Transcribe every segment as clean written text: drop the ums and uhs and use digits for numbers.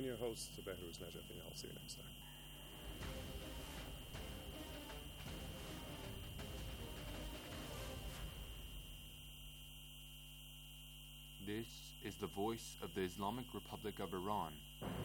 been your host, Behruz Najaf, and I'll see you next time. This is the voice of the Islamic Republic of Iran.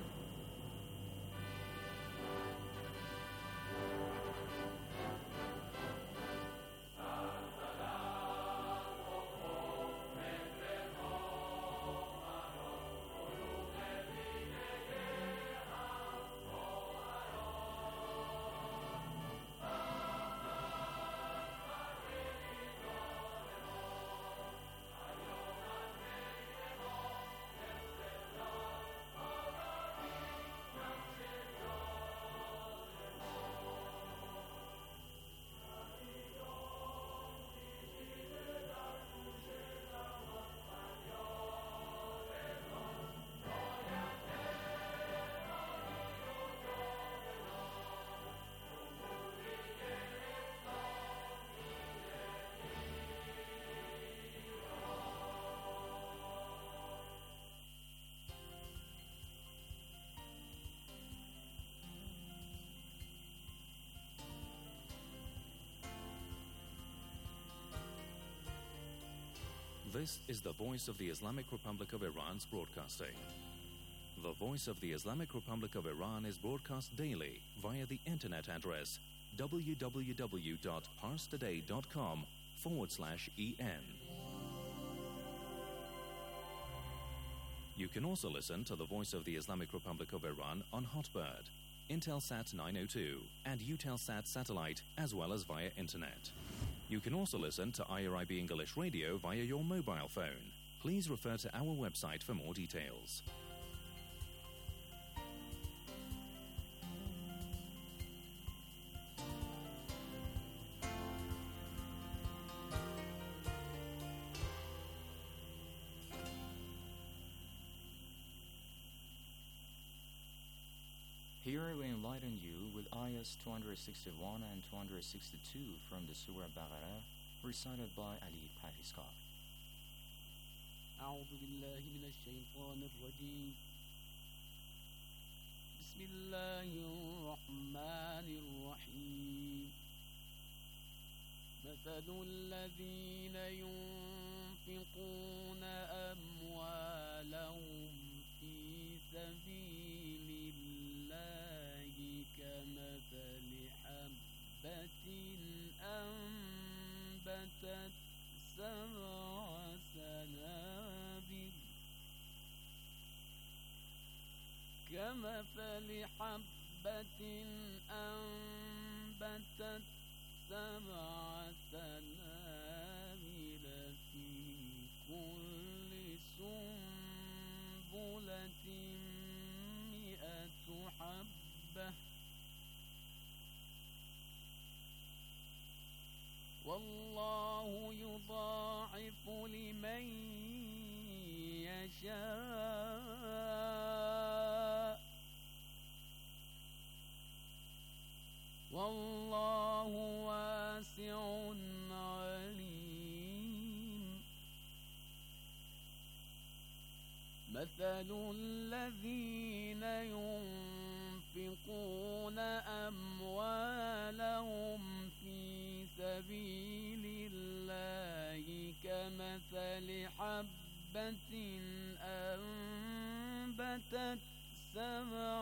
This is the voice of the Islamic Republic of Iran's broadcasting. The voice of the Islamic Republic of Iran is broadcast daily via the internet address www.parstoday.com/en. You can also listen to the voice of the Islamic Republic of Iran on Hotbird, Intelsat 902, and Eutelsat satellite, as well as via internet. You can also listen to IRIB English Radio via your mobile phone. Please refer to our website for more details. Here we enlighten you with ayahs 261 and 262 from the Surah Baqarah, recited by Ali Parviskar. أعوذ بالله من الشيطان الرجيم. بسم الله الرحمن الرحيم. مثل الذين ينفقون أموالهم في سبيل الله كمثل حبة أنبتت سبع سنابل كمثل حبة أنبتت سبع سنابل في كل سنبلة 100 حبة والله يضاعف لمن يشاء والله واسع عليم. مثل الذين ينفقون أموالهم في سبيل الله كمثل حبة أنبتت سبع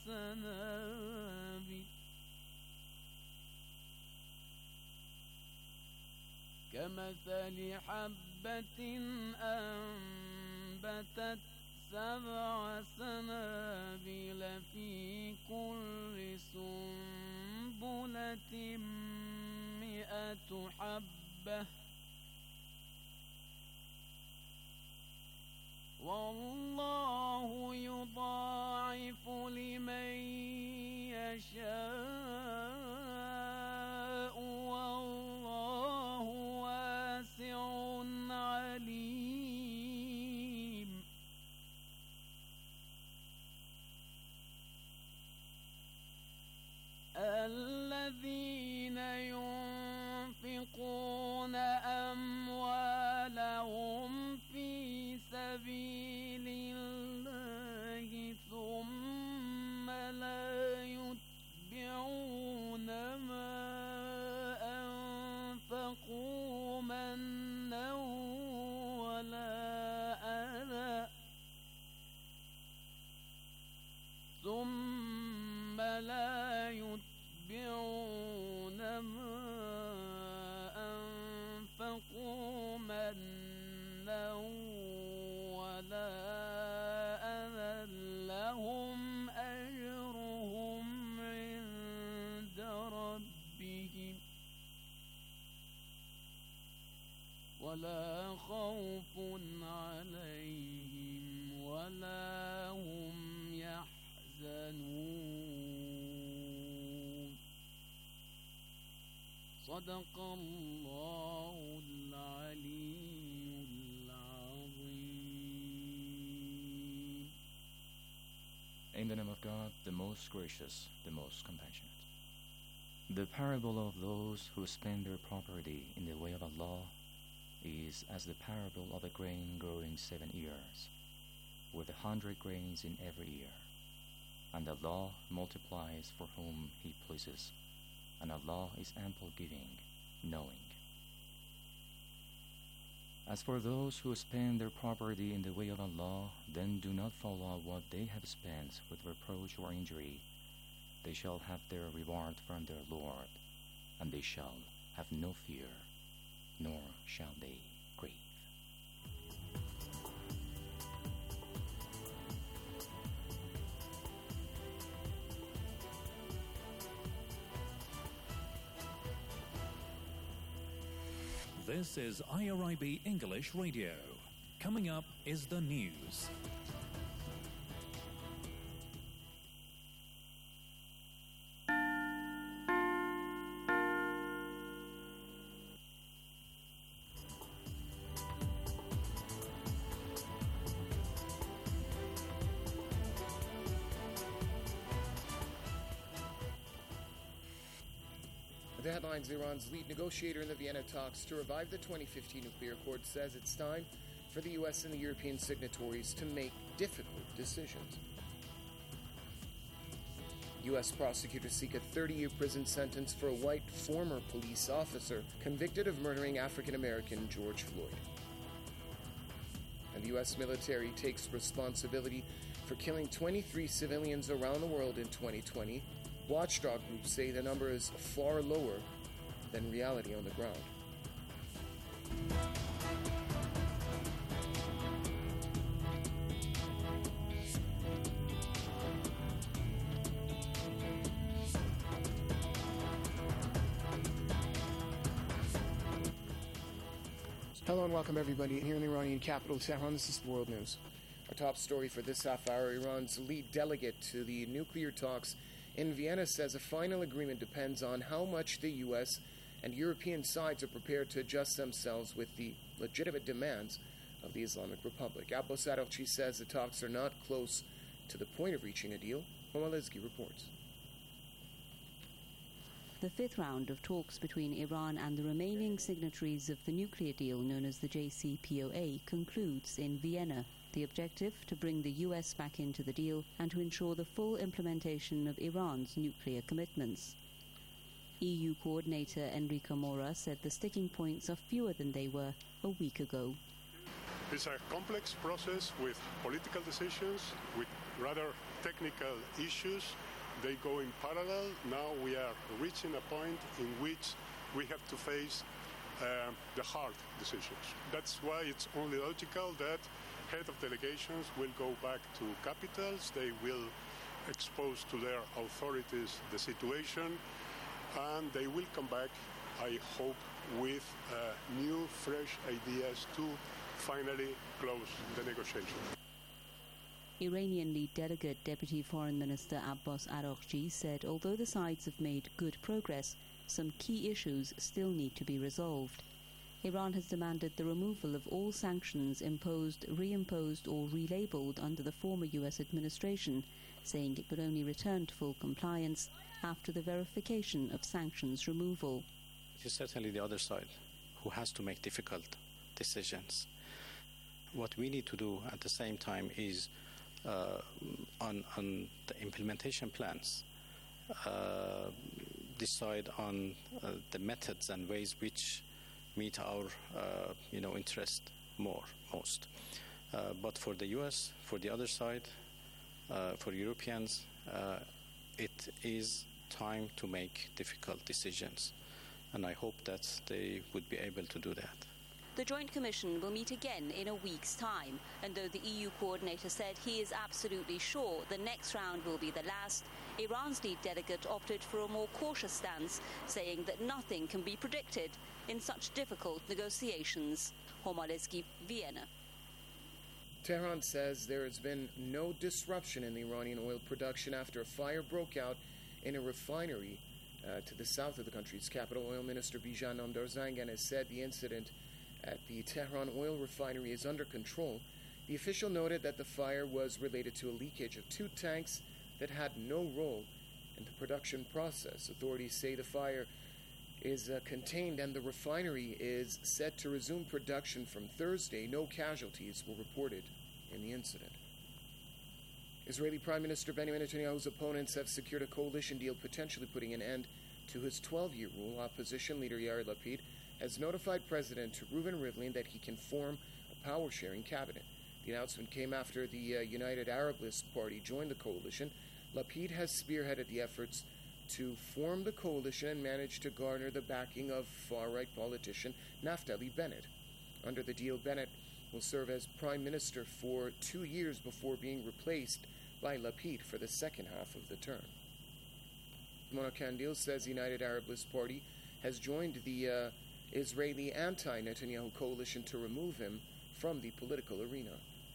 سنابل كمثل حبة أنبتت سبع سنابل في كل سنبلة 100 حبة والله يضاعف لمن يشاء والله واسع عليم. الذين ينفقون ثم لا يتبعون ما أنفقوا منا ولا أذى لهم أجرهم عند ربهم ولا خوف عليهم ولا هم يحزنون صدق الله العلي العظيم. In the name of God, the most gracious, the most compassionate. The parable of those who spend their property in the way of Allah is as the parable of a grain growing 7 years, with 100 grains in every ear. And Allah multiplies for whom He pleases, and Allah is ample giving, knowing. As for those who spend their property in the way of Allah, then do not follow what they have spent with reproach or injury. They shall have their reward from their Lord, and they shall have no fear, nor shall they grieve. This is IRIB English Radio. Coming up is the news. The headlines: Iran's lead negotiator in the Vienna talks to revive the 2015 nuclear accord says it's time for the U.S. and the European signatories to make difficult decisions. U.S. prosecutors seek a 30-year prison sentence for a white former police officer convicted of murdering African-American George Floyd. And the U.S. military takes responsibility for killing 23 civilians around the world in 2020. Watchdog groups say the number is far lower than reality on the ground. Hello and welcome everybody here in the Iranian capital, Tehran. This is World News. Our top story for this half hour: Iran's lead delegate to the nuclear talks in Vienna says a final agreement depends on how much the U.S. and European sides are prepared to adjust themselves with the legitimate demands of the Islamic Republic. Abbas Araghchi says the talks are not close to the point of reaching a deal. Momalezgi reports. The fifth round of talks between Iran and the remaining signatories of the nuclear deal known as the JCPOA concludes in Vienna. The objective: to bring the US back into the deal and to ensure the full implementation of Iran's nuclear commitments. EU coordinator Enrique Mora said the sticking points are fewer than they were a week ago. It's a complex process with political decisions, with rather technical issues. They go in parallel. Now we are reaching a point in which we have to face the hard decisions. That's why it's only logical that head of delegations will go back to capitals. They will expose to their authorities the situation, and they will come back, I hope, with new, fresh ideas to finally close the negotiation. Iranian lead delegate Deputy Foreign Minister Abbas Araghchi said although the sides have made good progress, some key issues still need to be resolved. Iran has demanded the removal of all sanctions imposed, reimposed or relabeled under the former US administration, saying it could only return to full compliance after the verification of sanctions removal. It is certainly the other side who has to make difficult decisions. What we need to do at the same time is on the implementation plans, decide on the methods and ways which meet our interest most. But for the U.S., for the other side, for Europeans, it is time to make difficult decisions. And I hope that they would be able to do that. The Joint Commission will meet again in a week's time, and though the EU coordinator said he is absolutely sure the next round will be the last, Iran's lead delegate opted for a more cautious stance, saying that nothing can be predicted in such difficult negotiations. Homaleski, Vienna. Tehran says there has been no disruption in the Iranian oil production after a fire broke out in a refinery to the south of the country's capital. Oil Minister Bijan Namdarzangan has said the incident at the Tehran oil refinery is under control. The official noted that the fire was related to a leakage of 2 tanks that had no role in the production process. Authorities say the fire is contained and the refinery is set to resume production from Thursday. No casualties were reported in the incident. Israeli Prime Minister Benjamin Netanyahu's opponents have secured a coalition deal potentially putting an end to his 12-year rule. Opposition leader Yair Lapid has notified President Reuven Rivlin that he can form a power-sharing cabinet. The announcement came after the United Arab List party joined the coalition. Lapid has spearheaded the efforts to form the coalition and managed to garner the backing of far-right politician Naftali Bennett. Under the deal, Bennett will serve as prime minister for 2 years before being replaced by Lapid for the second half of the term. Mona Kandil says the United Arab List party has joined the Israeli anti-Netanyahu coalition to remove him from the political arena.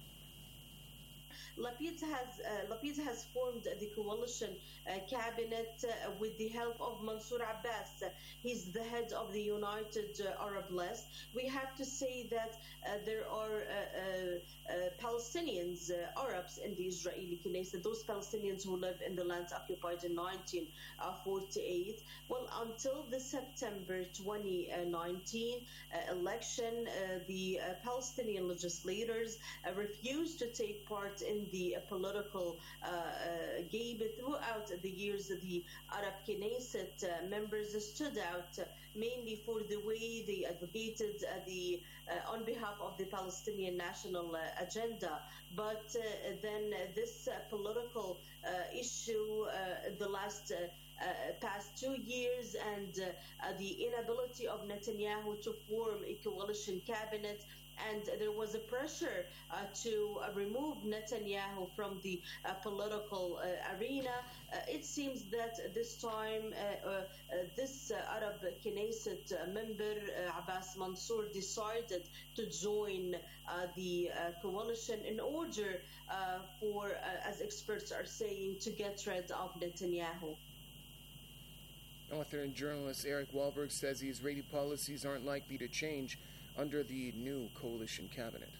Lapid has formed the coalition cabinet with the help of Mansour Abbas. He's the head of the United Arab List. We have to say that there are Palestinians, Arabs in the Israeli Knesset, those Palestinians who live in the lands occupied in 1948. Well, until the September 2019 election, the Palestinian legislators refused to take part in the political game. Throughout the years, the Arab Knesset members stood out mainly for the way they advocated on behalf of the Palestinian national agenda. But then this political issue, the last past 2 years, and the inability of Netanyahu to form a coalition cabinet, and there was a pressure to remove Netanyahu from the political arena. It seems that this time this Arab Knesset member, Abbas Mansour, decided to join the coalition in order for, as experts are saying, to get rid of Netanyahu. Author and journalist Eric Wahlberg says the Israeli policies aren't likely to change under the new coalition cabinet.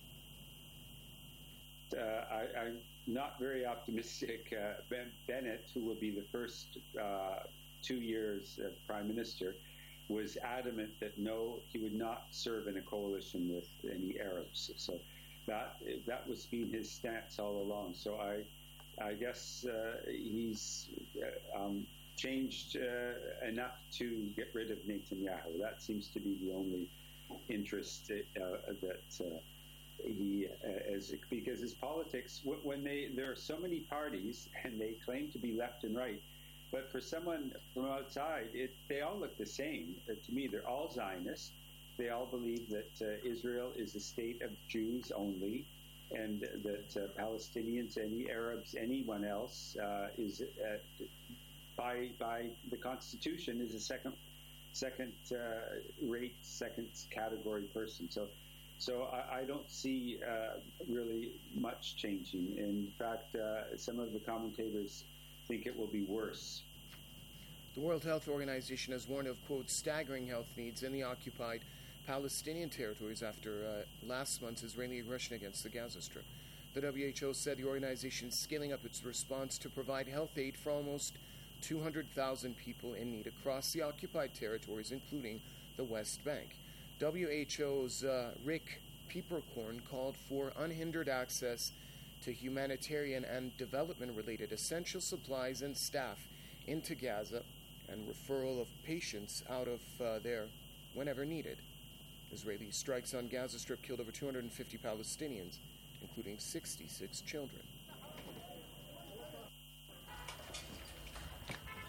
I'm not very optimistic. Bennett, who will be the first 2 years prime minister, was adamant that no, he would not serve in a coalition with any Arabs. So that was been his stance all along. So I guess he's changed enough to get rid of Netanyahu. That seems to be the only interest that he is, because his politics, when there are so many parties and they claim to be left and right, but for someone from outside, they all look the same. To me, they're all Zionists. They all believe that Israel is a state of Jews only, and that Palestinians, any Arabs, anyone else is by the Constitution is a second-rate, second-category person. So I don't see really much changing. In fact, some of the commentators think it will be worse. The World Health Organization has warned of, quote, staggering health needs in the occupied Palestinian territories after last month's Israeli aggression against the Gaza Strip. The WHO said the organization is scaling up its response to provide health aid for almost 200,000 people in need across the occupied territories, including the West Bank. WHO's Rick Pieperkorn called for unhindered access to humanitarian and development-related essential supplies and staff into Gaza and referral of patients out of there whenever needed. Israeli strikes on Gaza Strip killed over 250 Palestinians, including 66 children.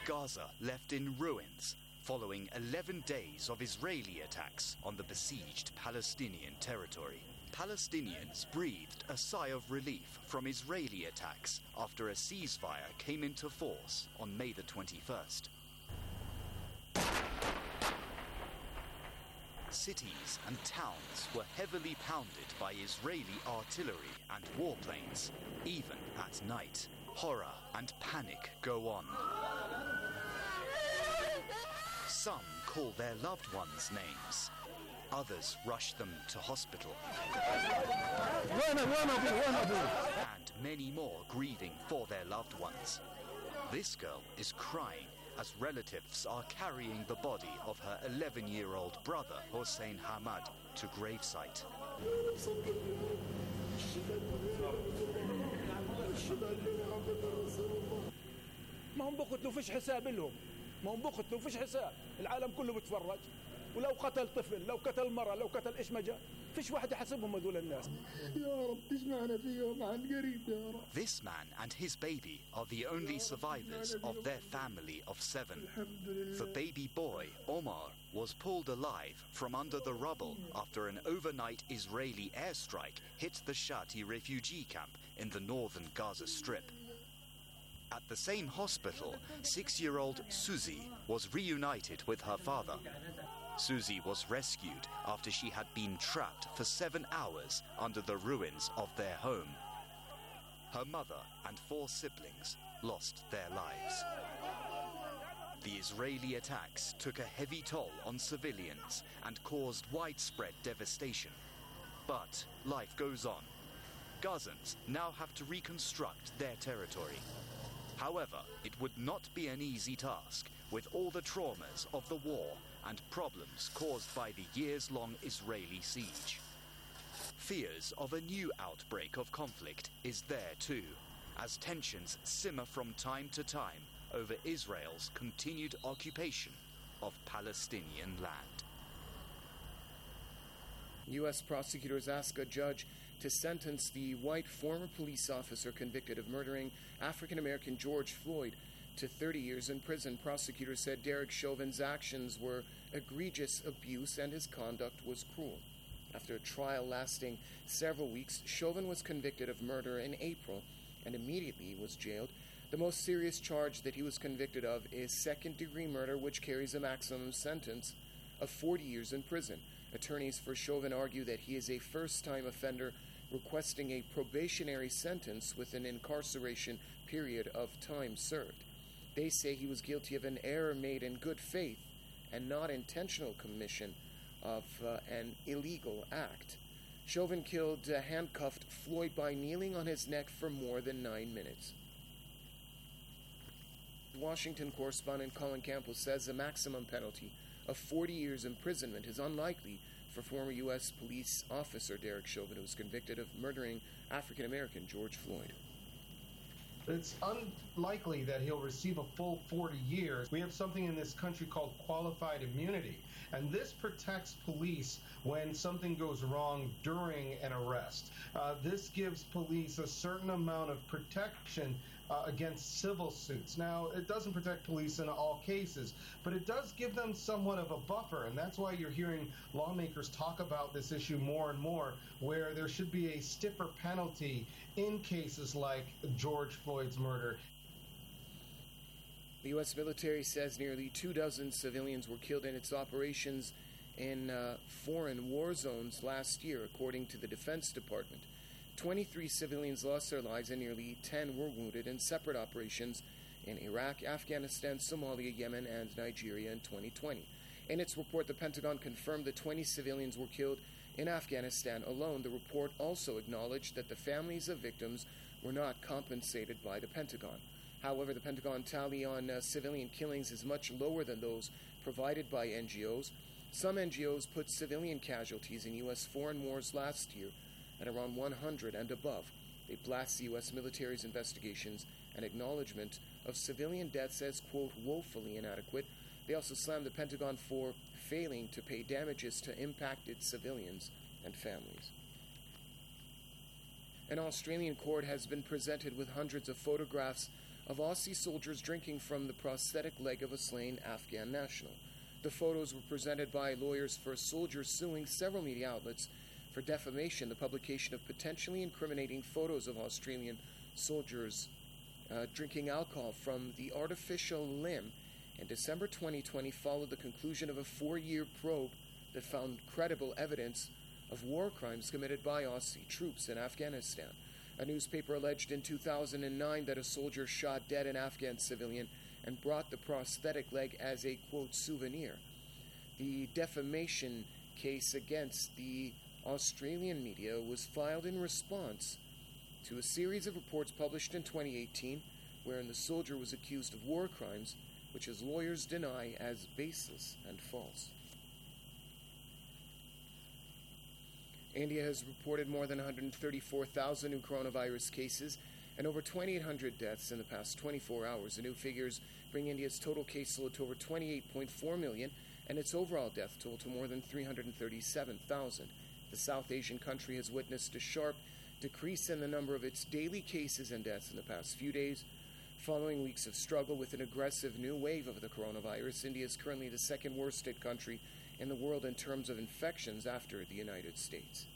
Gaza left in ruins following 11 days of Israeli attacks on the besieged Palestinian territory. Palestinians breathed a sigh of relief from Israeli attacks after a ceasefire came into force on May the 21st. Cities and towns were heavily pounded by Israeli artillery and warplanes, even at night. Horror and panic go on. Some call their loved ones names. Others rush them to hospital. And many more grieving for their loved ones. This girl is crying as relatives are carrying the body of her 11-year-old brother, Hossein Hamad, to gravesite. ما هم بقتلوا فيش حساب لهم ما هم بقتلوا فيش حساب العالم كله بتفرج ولو قتل طفل لو قتل مرة لو قتل إيش ما جاء فيش واحد يحاسبهم هذول الناس يا رب تجمعنا فيهم عن قريب يا رب. This man and his baby are the only survivors of their family of 7. The baby boy, Omar, was pulled alive from under the rubble after an overnight Israeli airstrike hit the Shati refugee camp in the northern Gaza Strip. At the same hospital, 6-year-old Suzy was reunited with her father. Suzy was rescued after she had been trapped for 7 hours under the ruins of their home. Her mother and 4 siblings lost their lives. The Israeli attacks took a heavy toll on civilians and caused widespread devastation. But life goes on. Gazans now have to reconstruct their territory. However, it would not be an easy task with all the traumas of the war and problems caused by the years-long Israeli siege. Fears of a new outbreak of conflict is there too, as tensions simmer from time to time over Israel's continued occupation of Palestinian land. U.S. prosecutors ask a judge to sentence the white former police officer convicted of murdering African-American George Floyd to 30 years in prison. Prosecutors said Derek Chauvin's actions were egregious abuse and his conduct was cruel. After a trial lasting several weeks, Chauvin was convicted of murder in April and immediately was jailed. The most serious charge that he was convicted of is second-degree murder, which carries a maximum sentence of 40 years in prison. Attorneys for Chauvin argue that he is a first-time offender requesting a probationary sentence with an incarceration period of time served. They say he was guilty of an error made in good faith and not intentional commission of an illegal act. Chauvin killed handcuffed Floyd by kneeling on his neck for more than 9 minutes. Washington correspondent Colin Campbell says a maximum penalty of 40 years imprisonment is unlikely for former U.S. police officer Derek Chauvin, who was convicted of murdering African-American George Floyd. It's unlikely that he'll receive a full 40 years. We have something in this country called qualified immunity, and this protects police when something goes wrong during an arrest. This gives police a certain amount of protection against civil suits. Now, it doesn't protect police in all cases, but it does give them somewhat of a buffer, and that's why you're hearing lawmakers talk about this issue more and more, where there should be a stiffer penalty in cases like George Floyd's murder. The U.S. military says nearly 24 civilians were killed in its operations in foreign war zones last year, according to the Defense Department. 23 civilians lost their lives and nearly 10 were wounded in separate operations in Iraq, Afghanistan, Somalia, Yemen, and Nigeria in 2020. In its report, the Pentagon confirmed that 20 civilians were killed in Afghanistan alone. The report also acknowledged that the families of victims were not compensated by the Pentagon. However, the Pentagon tally on civilian killings is much lower than those provided by NGOs. Some NGOs put civilian casualties in U.S. foreign wars last year at around 100 and above. They blast the U.S. military's investigations and acknowledgement of civilian deaths as, quote, woefully inadequate. They also slammed the Pentagon for failing to pay damages to impacted civilians and families. An Australian court has been presented with hundreds of photographs of Aussie soldiers drinking from the prosthetic leg of a slain Afghan national. The photos were presented by lawyers for soldiers suing several media outlets for defamation, the publication of potentially incriminating photos of Australian soldiers drinking alcohol from the artificial limb. In December 2020 followed the conclusion of a 4-year probe that found credible evidence of war crimes committed by Aussie troops in Afghanistan. A newspaper alleged in 2009 that a soldier shot dead an Afghan civilian and brought the prosthetic leg as a, quote, souvenir. The defamation case against the Australian media was filed in response to a series of reports published in 2018 wherein the soldier was accused of war crimes, which his lawyers deny as baseless and false. India has reported more than 134,000 new coronavirus cases and over 2,800 deaths in the past 24 hours. The new figures bring India's total caseload to over 28.4 million and its overall death toll to more than 337,000. The South Asian country has witnessed a sharp decrease in the number of its daily cases and deaths in the past few days. Following weeks of struggle with an aggressive new wave of the coronavirus, India is currently the second worst hit country in the world in terms of infections after the United States.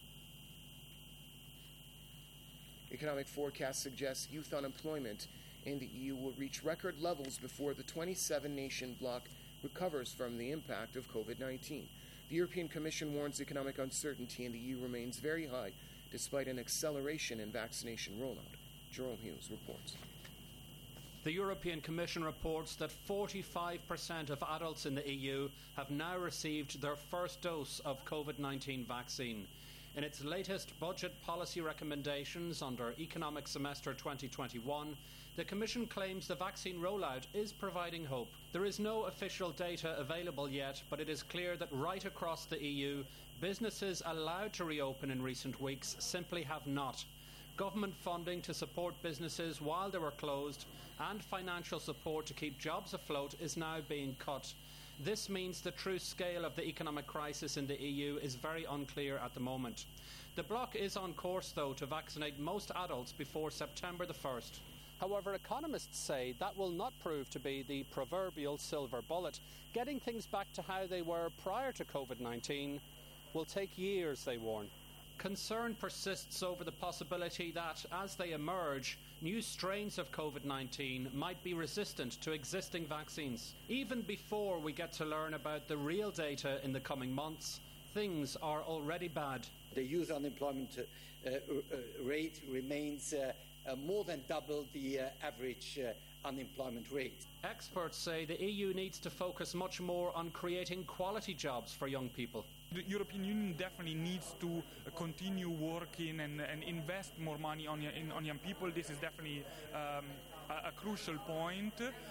Economic forecasts suggest youth unemployment in the EU will reach record levels before the 27-nation bloc recovers from the impact of COVID-19. The European Commission warns economic uncertainty in the EU remains very high despite an acceleration in vaccination rollout. Jerome Hughes reports. The European Commission reports that 45% of adults in the EU have now received their first dose of COVID-19 vaccine. In its latest budget policy recommendations under Economic Semester 2021, the Commission claims the vaccine rollout is providing hope. There is no official data available yet, but it is clear that right across the EU, businesses allowed to reopen in recent weeks simply have not. Government funding to support businesses while they were closed and financial support to keep jobs afloat is now being cut. This means the true scale of the economic crisis in the EU is very unclear at the moment. The bloc is on course, though, to vaccinate most adults before September the 1st. However, economists say that will not prove to be the proverbial silver bullet. Getting things back to how they were prior to COVID-19 will take years, they warn. Concern persists over the possibility that, as they emerge, new strains of COVID-19 might be resistant to existing vaccines. Even before we get to learn about the real data in the coming months, things are already bad. The youth unemployment rate remains more than double the average unemployment rate. Experts say the EU needs to focus much more on creating quality jobs for young people. The European Union definitely needs to continue working and invest more money on young people. This is definitely a crucial point.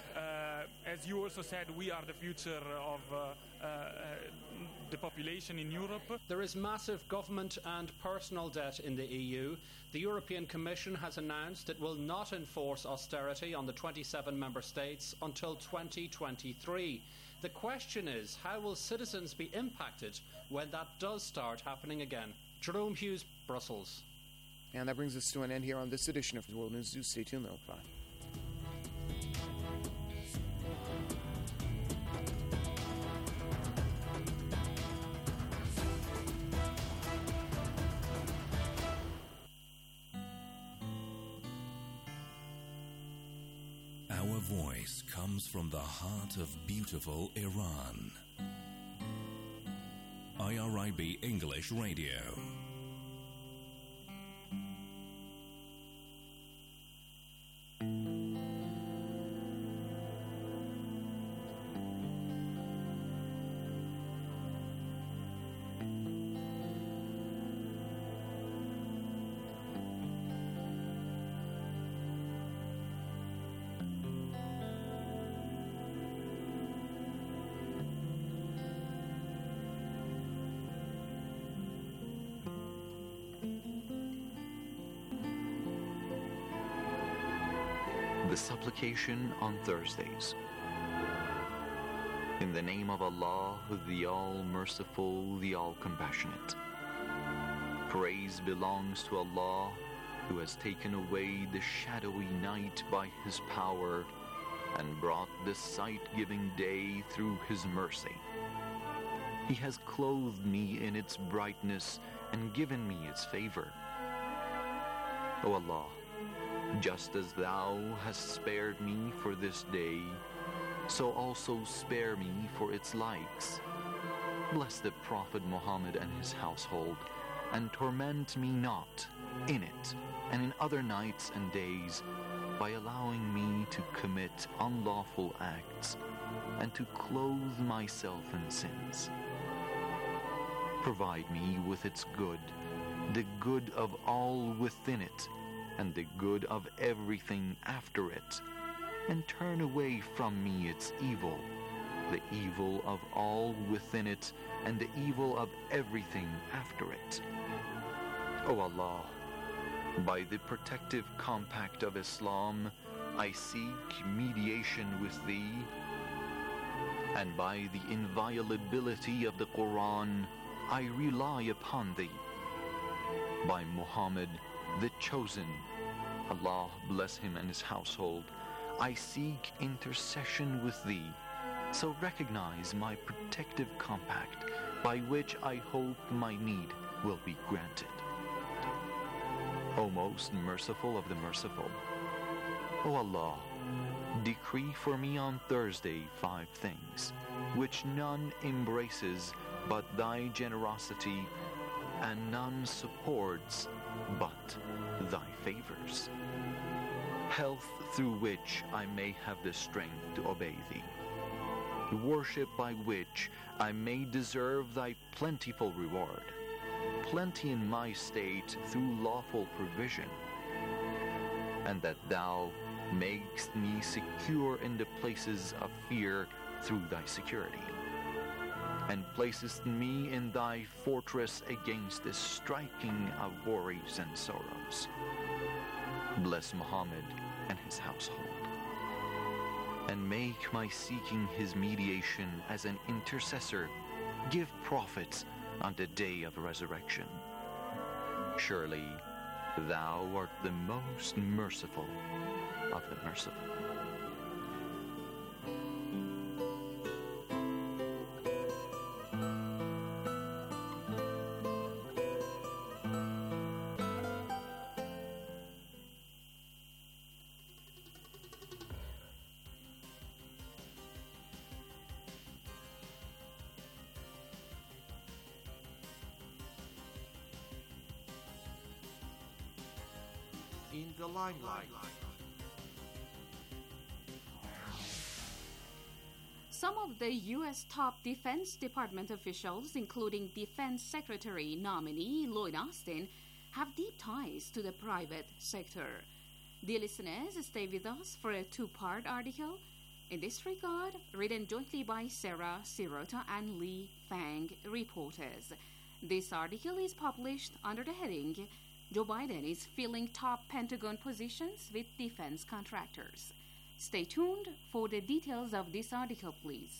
As you also said, we are the future of the population in Europe. There is massive government and personal debt in the EU. The European Commission has announced it will not enforce austerity on the 27 member states until 2023. The question is, how will citizens be impacted when that does start happening again? Jerome Hughes, Brussels. And that brings us to an end here on this edition of World News. Do stay tuned, though. Bye. Our voice comes from the heart of beautiful Iran. IRIB English Radio. The supplication on Thursdays. In the name of Allah, the All-Merciful, the All-Compassionate. Praise belongs to Allah, who has taken away the shadowy night by his power and brought the sight-giving day through his mercy. He has clothed me in its brightness and given me its favor. O Allah, just as thou hast spared me for this day, so also spare me for its likes. Bless the Prophet Muhammad and his household, and torment me not in it and in other nights and days by allowing me to commit unlawful acts and to clothe myself in sins. Provide me with its good, the good of all within it, and the good of everything after it, and turn away from me its evil, the evil of all within it, and the evil of everything after it. O Allah, by the protective compact of Islam, I seek mediation with Thee, and by the inviolability of the Quran, I rely upon Thee. By Muhammad, the Chosen, Allah bless him and his household, I seek intercession with Thee, so recognize my protective compact, by which I hope my need will be granted. O most merciful of the merciful, O Allah, decree for me on Thursday 5 things, which none embraces but Thy generosity, and none supports but Thy favors. Health through which I may have the strength to obey Thee. Worship by which I may deserve Thy plentiful reward. Plenty in my state through lawful provision. And that Thou makest me secure in the places of fear through Thy security. And placest me in Thy fortress against the striking of worries and sorrows. Bless Muhammad and his household, and make my seeking his mediation as an intercessor give profit on the day of resurrection. Surely Thou art the most merciful of the merciful. In the limelight. Some of the U.S. top Defense Department officials, including Defense Secretary nominee Lloyd Austin, have deep ties to the private sector. Dear listeners, stay with us for a 2-part article. In this regard, written jointly by Sarah Sirota and Lee Fang, reporters. This article is published under the heading Joe Biden is filling top Pentagon positions with defense contractors. Stay tuned for the details of this article, please.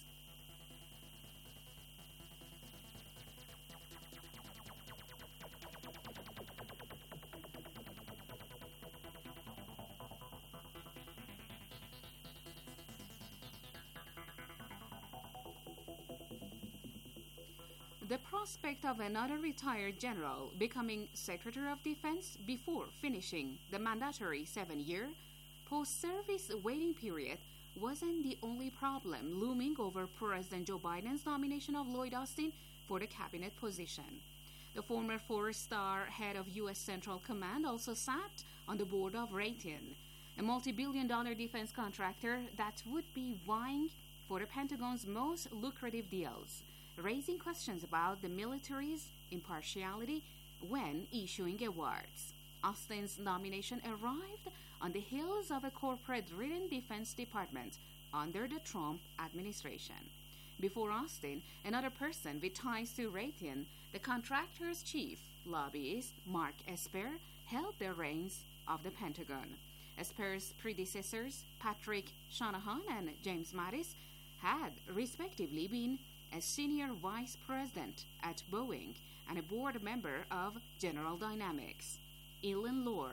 The prospect of another retired general becoming Secretary of Defense before finishing the mandatory 7-year post-service waiting period wasn't the only problem looming over President Joe Biden's nomination of Lloyd Austin for the cabinet position. The former 4-star head of U.S. Central Command also sat on the board of Raytheon, a multi-billion-dollar defense contractor that would be vying for the Pentagon's most lucrative deals, raising questions about the military's impartiality when issuing awards. Austin's nomination arrived on the heels of a corporate-ridden Defense Department under the Trump administration. Before Austin, another person with ties to Raytheon, the contractor's chief lobbyist, Mark Esper, held the reins of the Pentagon. Esper's predecessors, Patrick Shanahan and James Mattis, had respectively been a senior vice president at Boeing and a board member of General Dynamics. Elin Lord,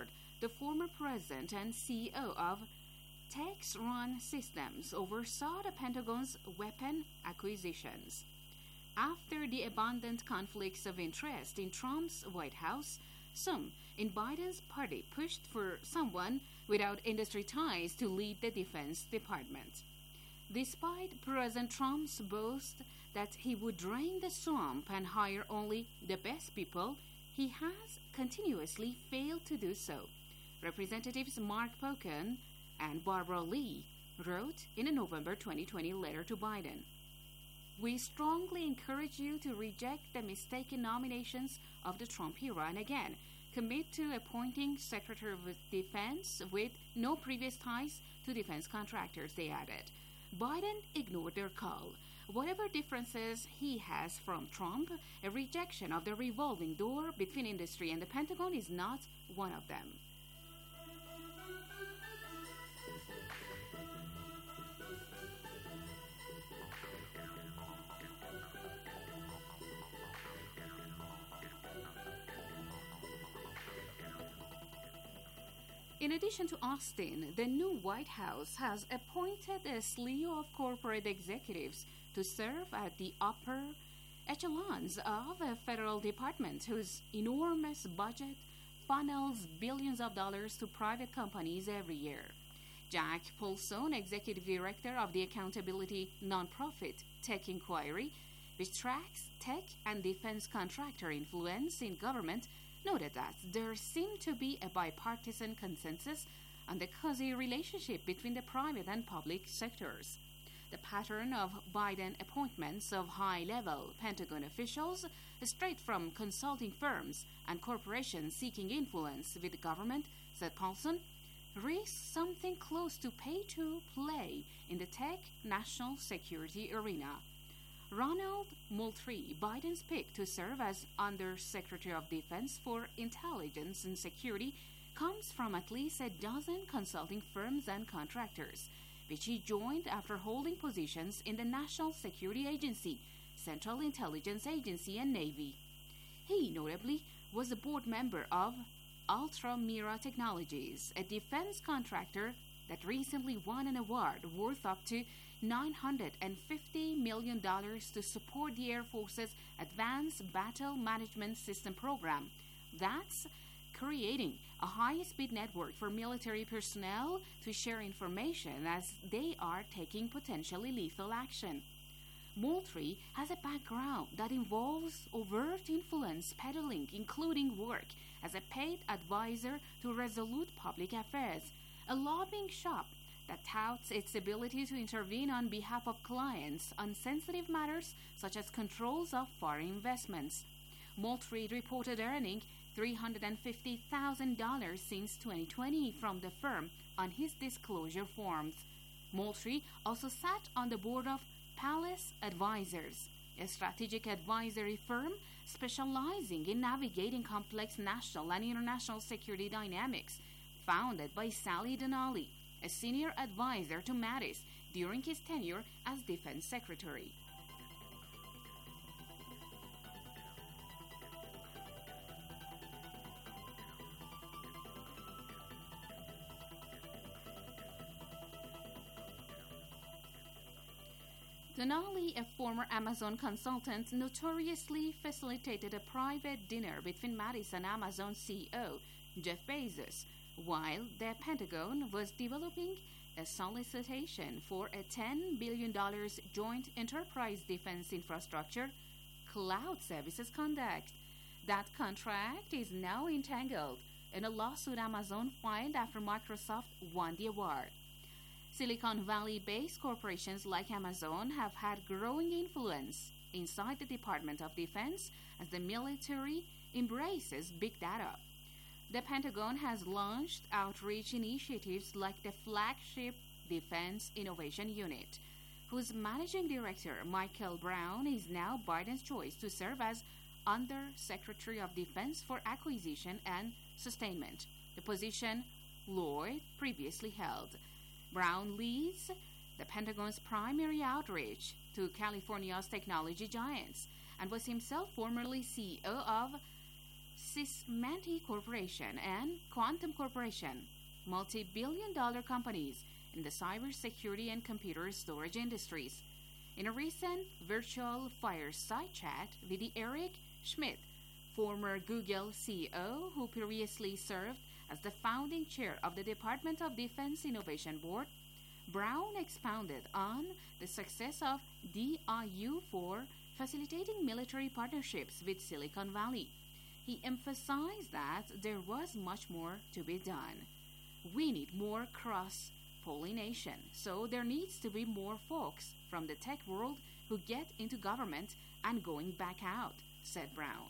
the former president and CEO of Textron Systems, oversaw the Pentagon's weapon acquisitions. After the abundant conflicts of interest in Trump's White House, some in Biden's party pushed for someone without industry ties to lead the Defense Department. Despite President Trump's boast that he would drain the swamp and hire only the best people, he has continuously failed to do so. Representatives Mark Pocan and Barbara Lee wrote in a November 2020 letter to Biden, "We strongly encourage you to reject the mistaken nominations of the Trump era and again commit to appointing Secretary of Defense with no previous ties to defense contractors," they added. Biden ignored their call. Whatever differences he has from Trump, a rejection of the revolving door between industry and the Pentagon is not one of them. In addition to Austin, the new White House has appointed a slew of corporate executives to serve at the upper echelons of a federal department whose enormous budget funnels billions of dollars to private companies every year. Jack Paulson, executive director of the accountability nonprofit Tech Inquiry, which tracks tech and defense contractor influence in government, noted that there seemed to be a bipartisan consensus on the cozy relationship between the private and public sectors. The pattern of Biden appointments of high-level Pentagon officials, straight from consulting firms and corporations seeking influence with the government, said Paulson, risks something close to pay-to-play in the tech national security arena. Ronald Moultrie, Biden's pick to serve as Undersecretary of Defense for Intelligence and Security, comes from at least a dozen consulting firms and contractors, which he joined after holding positions in the National Security Agency, Central Intelligence Agency, and Navy. He notably was a board member of Ultramira Technologies, a defense contractor that recently won an award worth up to $950 million to support the Air Force's Advanced Battle Management System program. That's creating a high-speed network for military personnel to share information as they are taking potentially lethal action. Moultrie has a background that involves overt influence peddling, including work as a paid advisor to Resolute Public Affairs, a lobbying shop that touts its ability to intervene on behalf of clients on sensitive matters such as controls of foreign investments. Moultrie reported earning $350,000 since 2020 from the firm on his disclosure forms. Moultrie also sat on the board of Palace Advisors, a strategic advisory firm specializing in navigating complex national and international security dynamics, founded by Sally Donnelly, a senior advisor to Mattis during his tenure as Defense Secretary. Donnelly, a former Amazon consultant, notoriously facilitated a private dinner between Mattis and Amazon CEO Jeff Bezos, while the Pentagon was developing a solicitation for a $10 billion joint enterprise defense infrastructure cloud services contract. That contract is now entangled in a lawsuit Amazon filed after Microsoft won the award. Silicon Valley-based corporations like Amazon have had growing influence inside the Department of Defense as the military embraces big data. The Pentagon has launched outreach initiatives like the flagship Defense Innovation Unit, whose managing director, Michael Brown, is now Biden's choice to serve as Undersecretary of Defense for Acquisition and Sustainment, the position Lloyd previously held. Brown leads the Pentagon's primary outreach to California's technology giants and was himself formerly CEO of Sysmendi Corporation and Quantum Corporation, multi-billion-dollar companies in the cybersecurity and computer storage industries. In a recent virtual fireside chat with Eric Schmidt, former Google CEO who previously served as the founding chair of the Department of Defense Innovation Board, Brown expounded on the success of DIU for facilitating military partnerships with Silicon Valley. He emphasized that there was much more to be done. We need more cross-pollination, so there needs to be more folks from the tech world who get into government and going back out, said Brown.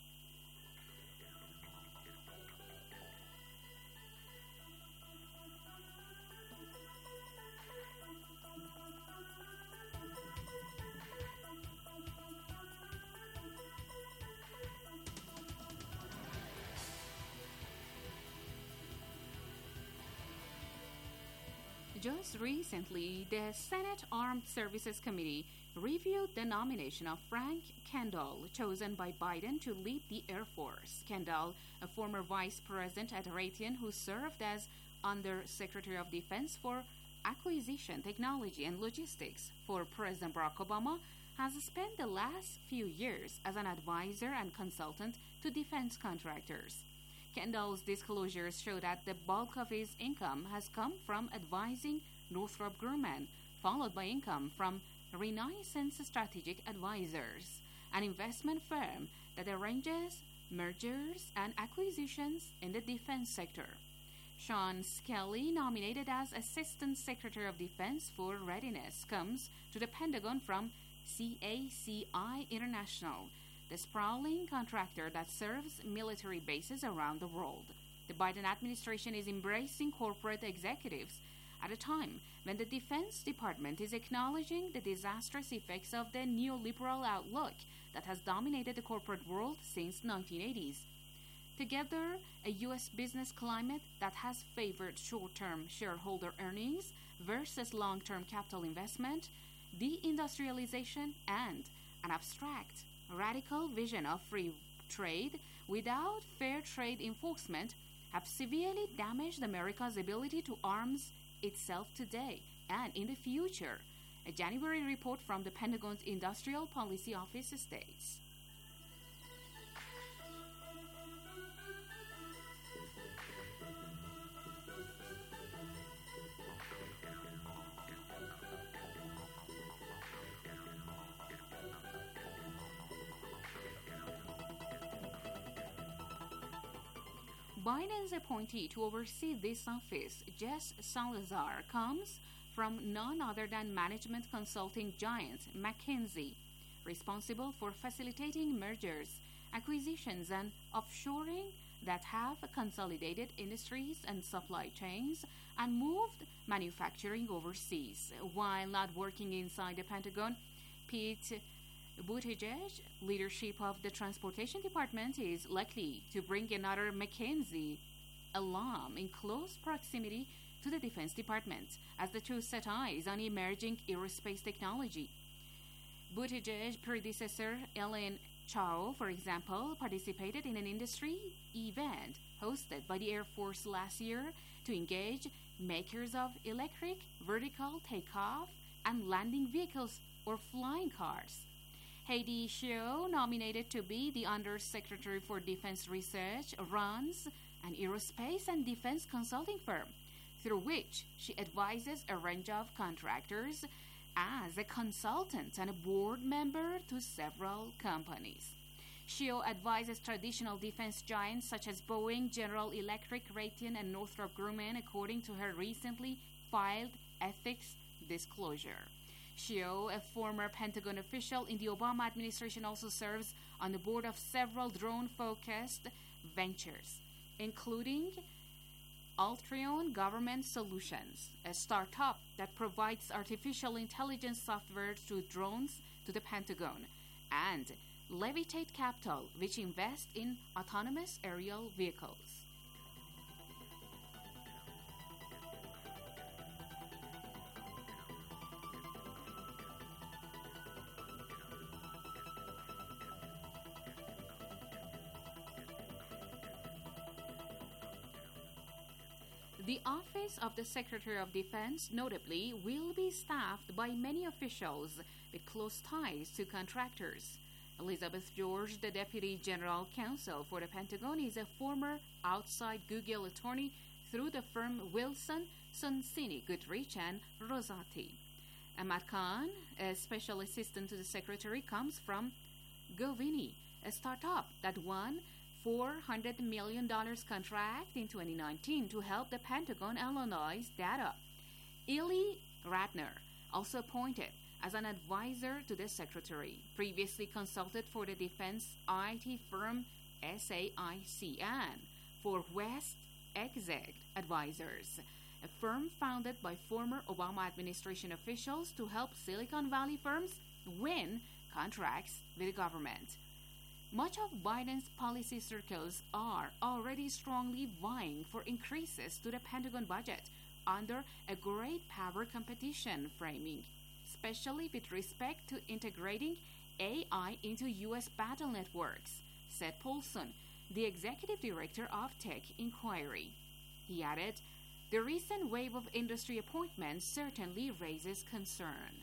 Just recently, the Senate Armed Services Committee reviewed the nomination of Frank Kendall, chosen by Biden to lead the Air Force. Kendall, a former vice president at Raytheon who served as Under-Secretary of Defense for Acquisition, Technology, and Logistics for President Barack Obama, has spent the last few years as an advisor and consultant to defense contractors. Kendall's disclosures show that the bulk of his income has come from advising Northrop Grumman, followed by income from Renaissance Strategic Advisors, an investment firm that arranges mergers and acquisitions in the defense sector. Sean Skelly, nominated as Assistant Secretary of Defense for Readiness, comes to the Pentagon from CACI International, the sprawling contractor that serves military bases around the world. The Biden administration is embracing corporate executives at a time when the Defense Department is acknowledging the disastrous effects of the neoliberal outlook that has dominated the corporate world since 1980s. Together, a U.S. business climate that has favored short-term shareholder earnings versus long-term capital investment, deindustrialization, and an abstract, radical vision of free trade without fair trade enforcement have severely damaged America's ability to arms itself today and in the future, a January report from the Pentagon's Industrial Policy Office states. Biden's appointee to oversee this office, Jess Salazar, comes from none other than management consulting giant McKinsey, responsible for facilitating mergers, acquisitions, and offshoring that have consolidated industries and supply chains and moved manufacturing overseas. While not working inside the Pentagon, Pete Buttigieg, leadership of the Transportation Department, is likely to bring another McKinsey alum in close proximity to the Defense Department, as the two set eyes on emerging aerospace technology. Buttigieg's predecessor, Ellen Chao, for example, participated in an industry event hosted by the Air Force last year to engage makers of electric vertical takeoff and landing vehicles or flying cars. Heidi Sheo, nominated to be the Undersecretary for Defense Research, runs an aerospace and defense consulting firm through which she advises a range of contractors as a consultant and a board member to several companies. Sheo advises traditional defense giants such as Boeing, General Electric, Raytheon, and Northrop Grumman, according to her recently filed ethics disclosure. Sheo, a former Pentagon official in the Obama administration, also serves on the board of several drone-focused ventures, including Altreon Government Solutions, a startup that provides artificial intelligence software to drones to the Pentagon, and Levitate Capital, which invests in autonomous aerial vehicles. The Office of the Secretary of Defense, notably, will be staffed by many officials with close ties to contractors. Elizabeth George, the Deputy General Counsel for the Pentagon, is a former outside Google attorney through the firm Wilson, Sonsini, Goodrich, and Rosati. Ahmad Khan, a special assistant to the Secretary, comes from Govini, a startup that won $400 million contract in 2019 to help the Pentagon analyze data. Eli Ratner, also appointed as an advisor to the Secretary, previously consulted for the defense IT firm SAIC and for West Exec Advisors, a firm founded by former Obama administration officials to help Silicon Valley firms win contracts with the government. Much of Biden's policy circles are already strongly vying for increases to the Pentagon budget under a great power competition framing, especially with respect to integrating AI into U.S. battle networks, said Paulson, the executive director of Tech Inquiry. He added, "The recent wave of industry appointments certainly raises concern."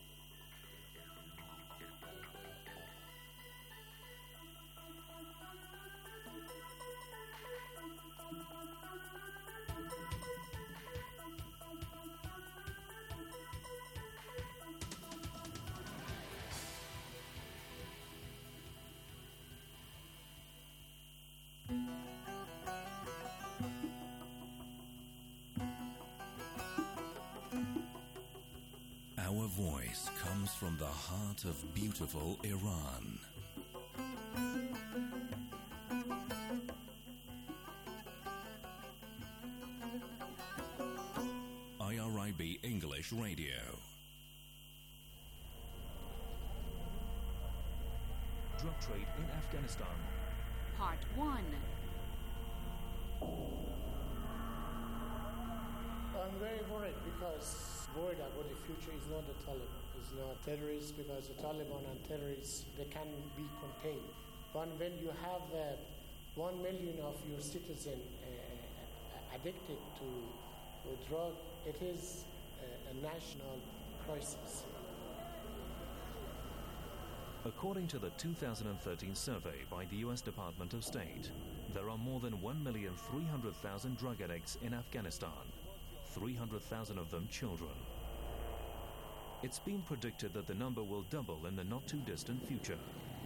Our voice comes from the heart of beautiful Iran. IRIB English Radio. Drug trade in Afghanistan. Part 1. I'm very worried about the future is not the Taliban. It's not terrorists, because the Taliban and terrorists, they can be contained. But when you have 1 million of your citizens addicted to drug, it is a national crisis. According to the 2013 survey by the U.S. Department of State, there are more than 1,300,000 drug addicts in Afghanistan, 300,000 of them children. It's been predicted that the number will double in the not-too-distant future.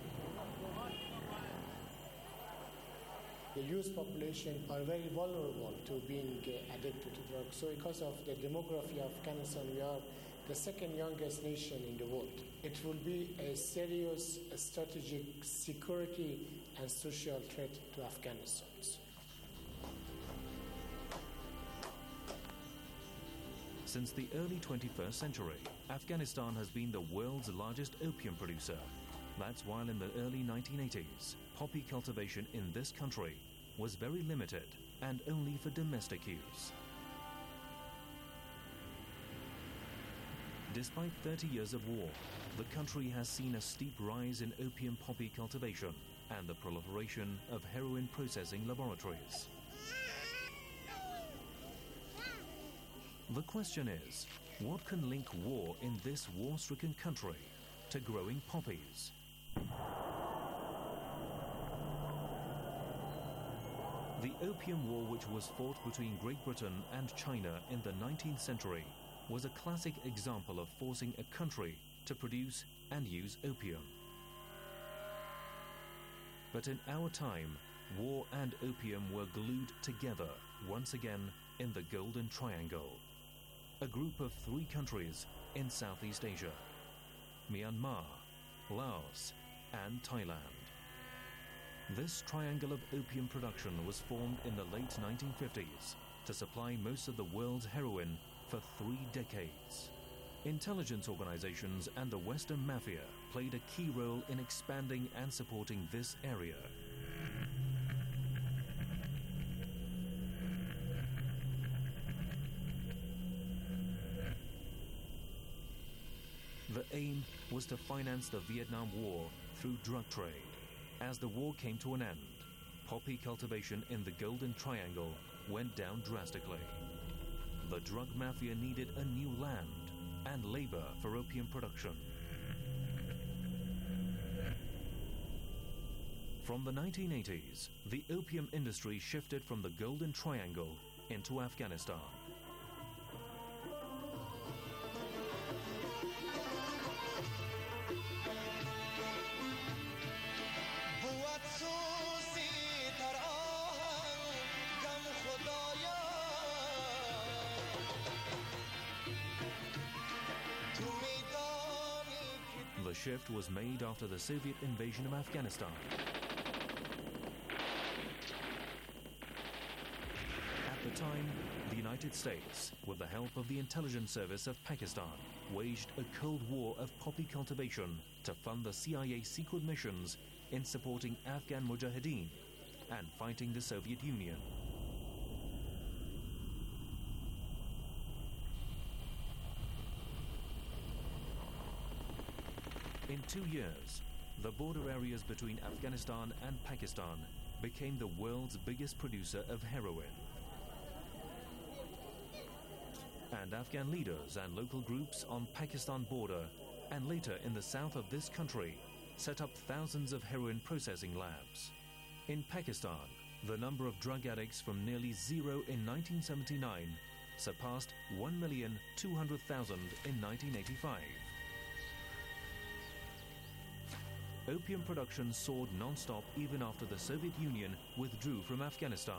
The youth population are very vulnerable to being addicted to drugs. So because of the demography of Afghanistan, we are the second youngest nation in the world. It will be a serious strategic security and social threat to Afghanistan. Since the early 21st century, Afghanistan has been the world's largest opium producer. That's while in the early 1980s, poppy cultivation in this country was very limited and only for domestic use. Despite 30 years of war, the country has seen a steep rise in opium poppy cultivation and the proliferation of heroin processing laboratories. The question is, what can link war in this war-stricken country to growing poppies? The Opium War, which was fought between Great Britain and China in the 19th century, was a classic example of forcing a country to produce and use opium. But in our time, war and opium were glued together once again in the Golden Triangle, a group of 3 countries in Southeast Asia: Myanmar, Laos, and Thailand. This triangle of opium production was formed in the late 1950s to supply most of the world's heroin for 3 decades. Intelligence organizations and the Western Mafia played a key role in expanding and supporting this area. The aim was to finance the Vietnam War through drug trade. As the war came to an end, poppy cultivation in the Golden Triangle went down drastically. the drug mafia needed a new land and labor for opium production. From the 1980s, the opium industry shifted from the Golden Triangle into Afghanistan. The shift was made after the Soviet invasion of Afghanistan. At the time, the United States, with the help of the intelligence service of Pakistan, waged a Cold War of poppy cultivation to fund the CIA secret missions in supporting Afghan Mujahideen and fighting the Soviet Union. In 2 years, the border areas between Afghanistan and Pakistan became the world's biggest producer of heroin. And Afghan leaders and local groups on Pakistan border and later in the south of this country set up thousands of heroin processing labs. In Pakistan, the number of drug addicts from nearly zero in 1979 surpassed 1,200,000 in 1985. Opium production soared non-stop even after the Soviet Union withdrew from Afghanistan.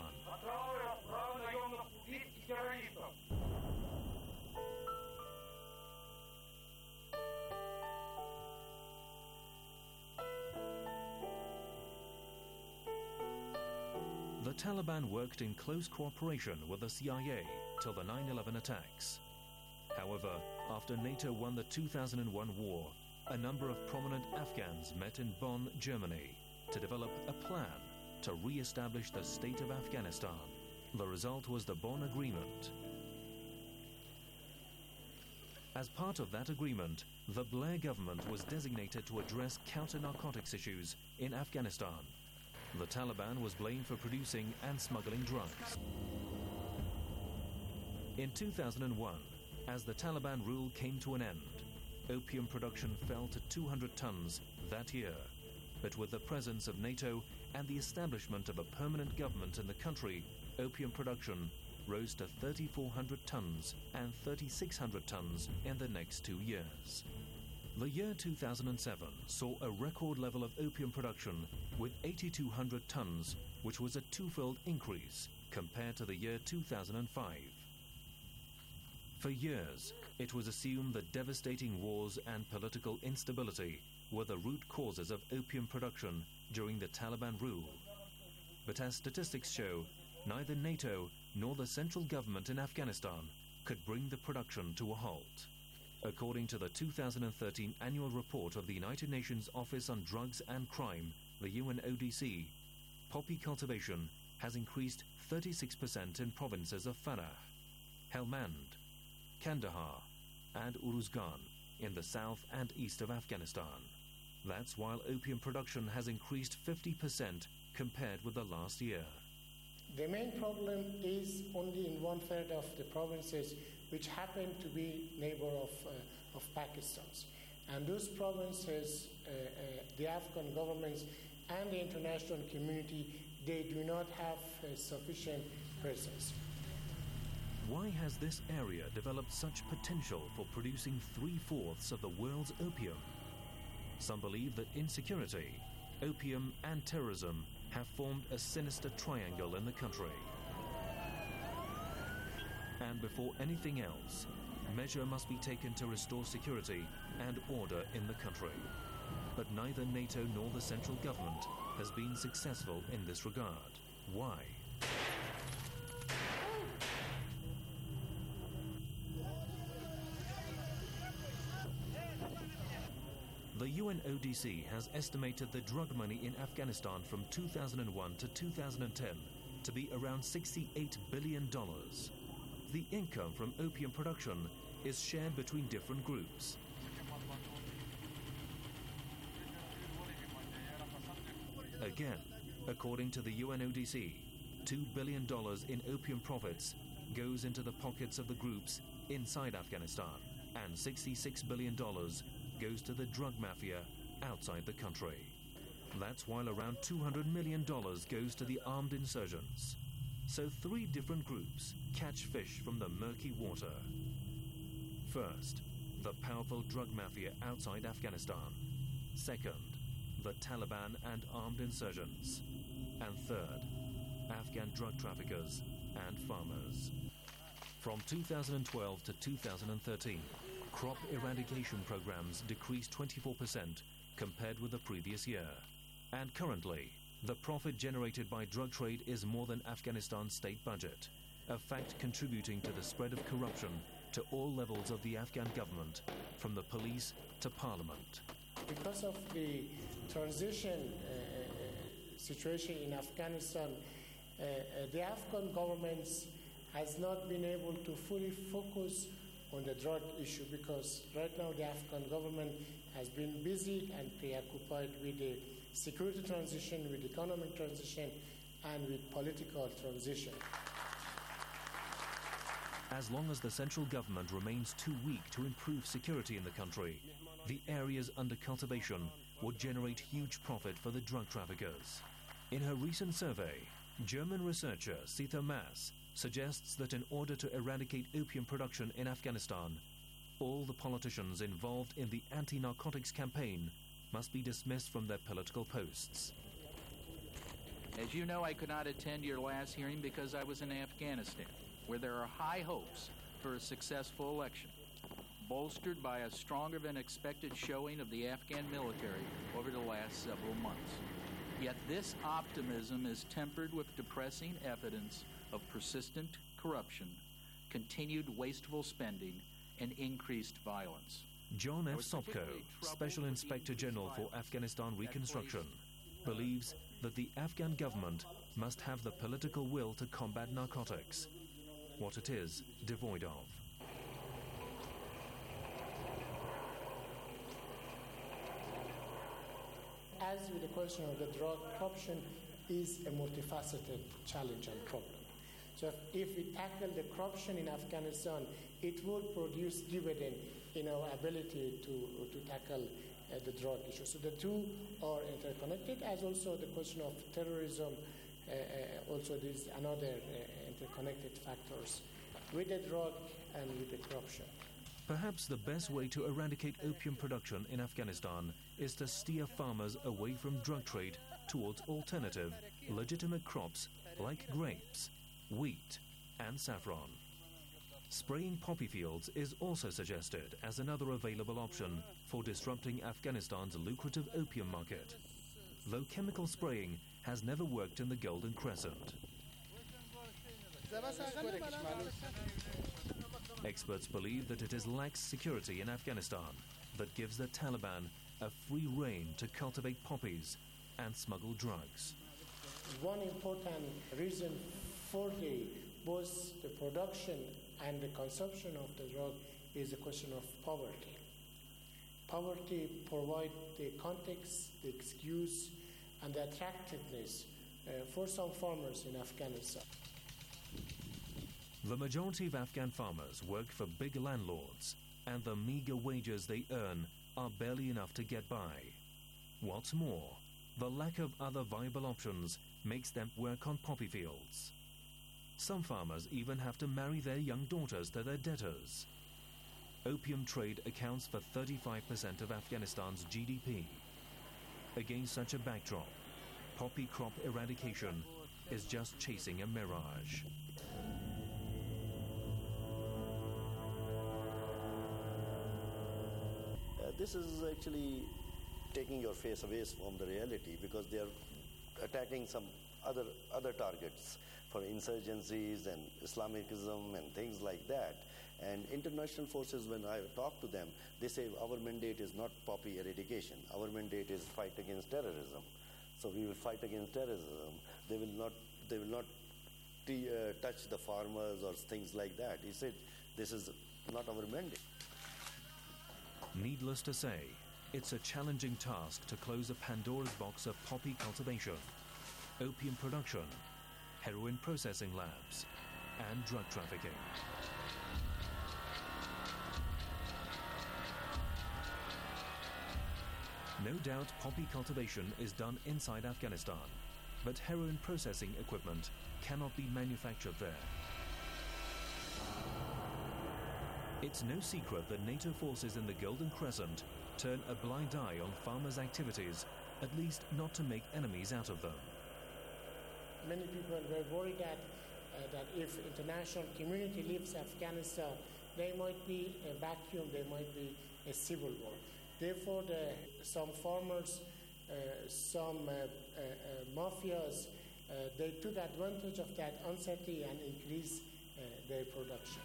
The Taliban worked in close cooperation with the CIA till the 9/11 attacks. However, after NATO won the 2001 war, a number of prominent Afghans met in Bonn, Germany, to develop a plan to re-establish the state of Afghanistan. The result was the Bonn Agreement. As part of that agreement, the Blair government was designated to address counter-narcotics issues in Afghanistan. The Taliban was blamed for producing and smuggling drugs. In 2001, as the Taliban rule came to an end, opium production fell to 200 tons that year. But with the presence of NATO and the establishment of a permanent government in the country, opium production rose to 3,400 tons and 3,600 tons in the next 2 years. The year 2007 saw a record level of opium production with 8,200 tons, which was a twofold increase compared to the year 2005. For years, it was assumed that devastating wars and political instability were the root causes of opium production during the Taliban rule. But as statistics show, neither NATO nor the central government in Afghanistan could bring the production to a halt. According to the 2013 annual report of the United Nations Office on Drugs and Crime, the UNODC, poppy cultivation has increased 36% in provinces of Farah, Helmand, Kandahar and Uruzgan in the south and east of Afghanistan. That's while opium production has increased 50% compared with the last year. The main problem is only in 1/3 of the provinces which happen to be neighbor of Pakistan's. And those provinces, the Afghan governments and the international community, they do not have sufficient presence. Why has this area developed such potential for producing 3/4 of the world's opium? Some believe that insecurity, opium and terrorism have formed a sinister triangle in the country. And before anything else, measure must be taken to restore security and order in the country. But neither NATO nor the central government has been successful in this regard. Why? The UNODC has estimated the drug money in Afghanistan from 2001 to 2010 to be around $68 billion. The income from opium production is shared between different groups. Again, according to the UNODC, $2 billion in opium profits goes into the pockets of the groups inside Afghanistan, and $66 billion goes to the drug mafia outside the country. That's while around $200 million goes to the armed insurgents. So 3 different groups catch fish from the murky water. First, the powerful drug mafia outside Afghanistan. Second, the Taliban and armed insurgents. And third, Afghan drug traffickers and farmers. From 2012 to 2013, crop eradication programs decreased 24% compared with the previous year. And currently, the profit generated by drug trade is more than Afghanistan's state budget, a fact contributing to the spread of corruption to all levels of the Afghan government, from the police to parliament. Because of the transition situation in Afghanistan, the Afghan government has not been able to fully focus on the drug issue, because right now the Afghan government has been busy and preoccupied with the security transition, with economic transition, and with political transition. As long as the central government remains too weak to improve security in the country, the areas under cultivation would generate huge profit for the drug traffickers. In her recent survey, German researcher Sita Maas suggests that in order to eradicate opium production in Afghanistan, all the politicians involved in the anti-narcotics campaign must be dismissed from their political posts. As you know, I could not attend your last hearing because I was in Afghanistan, where there are high hopes for a successful election, bolstered by a stronger than expected showing of the Afghan military over the last several months. Yet this optimism is tempered with depressing evidence of persistent corruption, continued wasteful spending, and increased violence. John F. Sopko, Special Inspector General for Afghanistan Reconstruction, believes that the Afghan government must have the political will to combat narcotics, what it is devoid of. As with the question of the drug, corruption is a multifaceted challenge and problem. So if we tackle the corruption in Afghanistan, it will produce dividend in our ability to tackle the drug issue. So the two are interconnected, as also the question of terrorism, also is another interconnected factors with the drug and with the corruption. Perhaps the best way to eradicate opium production in Afghanistan is to steer farmers away from drug trade towards alternative, legitimate crops like grapes, wheat, and saffron. Spraying poppy fields is also suggested as another available option for disrupting Afghanistan's lucrative opium market, though chemical spraying has never worked in the Golden Crescent. Experts believe that it is lax security in Afghanistan that gives the Taliban a free rein to cultivate poppies and smuggle drugs. One important reason for both the production and the consumption of the drug is the question of poverty. Poverty provides the context, the excuse, and the attractiveness for some farmers in Afghanistan. The majority of Afghan farmers work for big landlords, and the meager wages they earn are barely enough to get by. What's more, the lack of other viable options makes them work on poppy fields. Some farmers even have to marry their young daughters to their debtors. Opium trade accounts for 35% of Afghanistan's GDP. Against such a backdrop, poppy crop eradication is just chasing a mirage. This is actually taking your face away from the reality, because they are attacking some other targets for insurgencies and Islamicism and things like that. And international forces, when I talk to them, they say our mandate is not poppy eradication. Our mandate is fight against terrorism. So we will fight against terrorism. They will not touch the farmers or things like that. He said this is not our mandate. Needless to say, it's a challenging task to close a Pandora's box of poppy cultivation, opium production, heroin processing labs, and drug trafficking. No doubt poppy cultivation is done inside Afghanistan, but heroin processing equipment cannot be manufactured there. It's no secret that NATO forces in the Golden Crescent turn a blind eye on farmers' activities, at least not to make enemies out of them. Many people were worried that if international community leaves Afghanistan, there might be a vacuum, there might be a civil war. Therefore, some farmers, some mafias, they took advantage of that uncertainty and increased their production.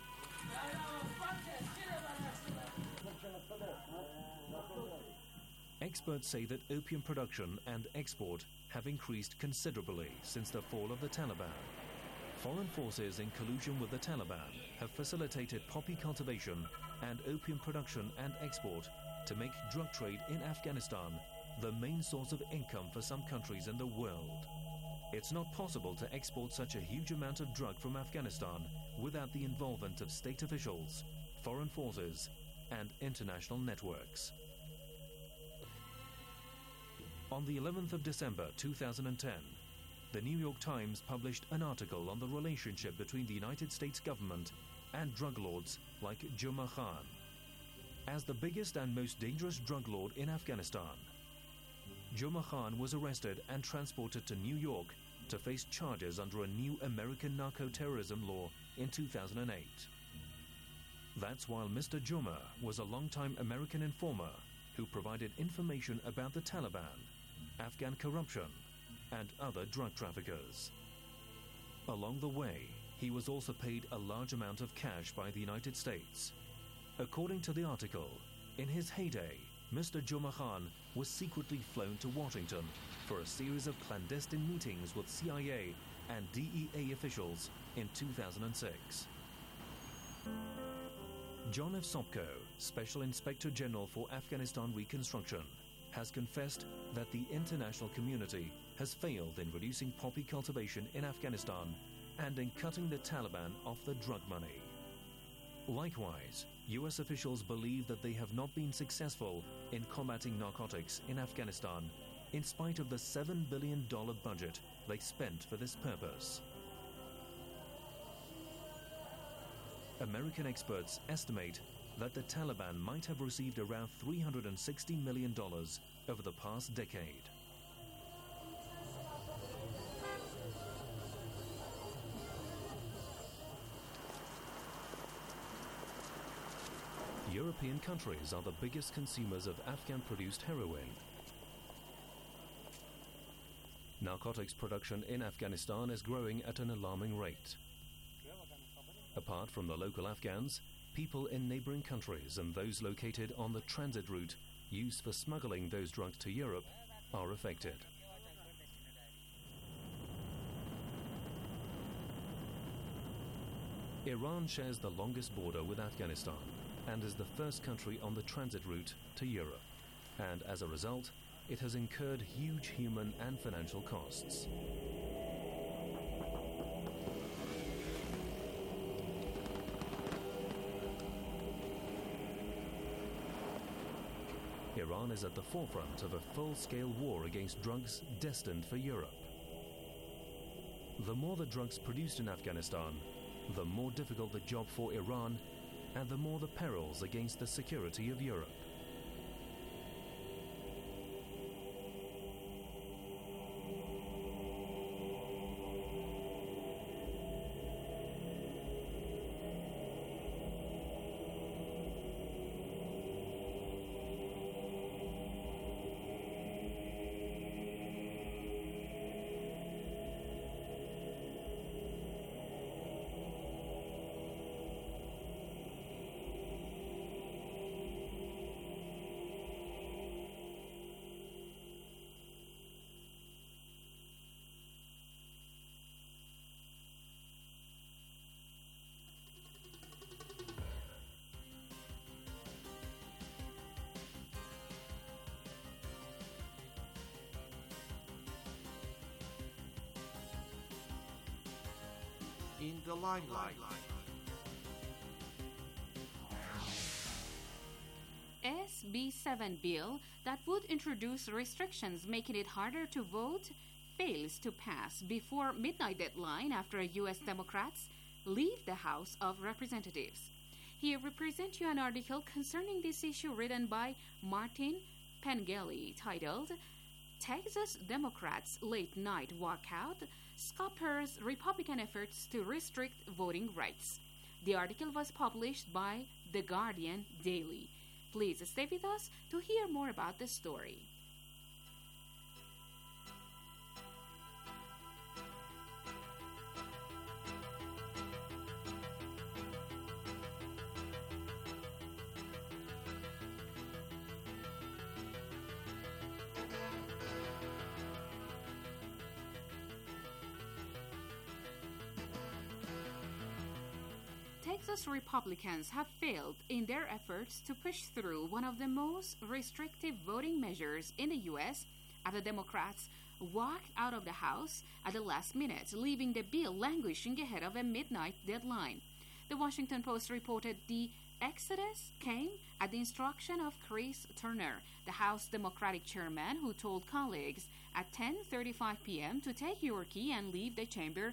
Experts say that opium production and export have increased considerably since the fall of the Taliban. Foreign forces in collusion with the Taliban have facilitated poppy cultivation and opium production and export to make drug trade in Afghanistan the main source of income for some countries in the world. It's not possible to export such a huge amount of drug from Afghanistan without the involvement of state officials, foreign forces, and international networks. On the 11th of December 2010, the New York Times published an article on the relationship between the United States government and drug lords like Juma Khan. As the biggest and most dangerous drug lord in Afghanistan, Juma Khan was arrested and transported to New York to face charges under a new American narco-terrorism law in 2008. That's while Mr. Juma was a long-time American informer who provided information about the Taliban, Afghan corruption, and other drug traffickers. Along the way, he was also paid a large amount of cash by the United States. According to the article, in his heyday, Mr. Juma Khan was secretly flown to Washington for a series of clandestine meetings with CIA and DEA officials in 2006. John F. Sopko, Special Inspector General for Afghanistan Reconstruction, has confessed that the international community has failed in reducing poppy cultivation in Afghanistan and in cutting the Taliban off the drug money. Likewise, US officials believe that they have not been successful in combating narcotics in Afghanistan in spite of the $7 billion budget they spent for this purpose. American experts estimate that the Taliban might have received around $360 million over the past decade. European countries are the biggest consumers of Afghan-produced heroin. Narcotics production in Afghanistan is growing at an alarming rate. Apart from the local Afghans, people in neighboring countries and those located on the transit route used for smuggling those drugs to Europe are affected. Iran shares the longest border with Afghanistan and is the first country on the transit route to Europe, and as a result, it has incurred huge human and financial costs. Iran is at the forefront of a full-scale war against drugs destined for Europe. The more the drugs produced in Afghanistan, the more difficult the job for Iran, and the more the perils against the security of Europe. the limelight. SB 7 bill that would introduce restrictions making it harder to vote fails to pass before midnight deadline after U.S. Democrats leave the House of Representatives. Here we present you an article concerning this issue written by Martin Pengelly titled Texas Democrats' Late Night Walkout Scuppers Republican Efforts to Restrict Voting Rights. The article was published by The Guardian Daily. Please stay with us to hear more about the story. Texas Republicans have failed in their efforts to push through one of the most restrictive voting measures in the U.S. after Democrats walked out of the House at the last minute, leaving the bill languishing ahead of a midnight deadline. The Washington Post reported the exodus came at the instruction of Chris Turner, the House Democratic chairman, who told colleagues at 10:35 p.m. to take your key and leave the chamber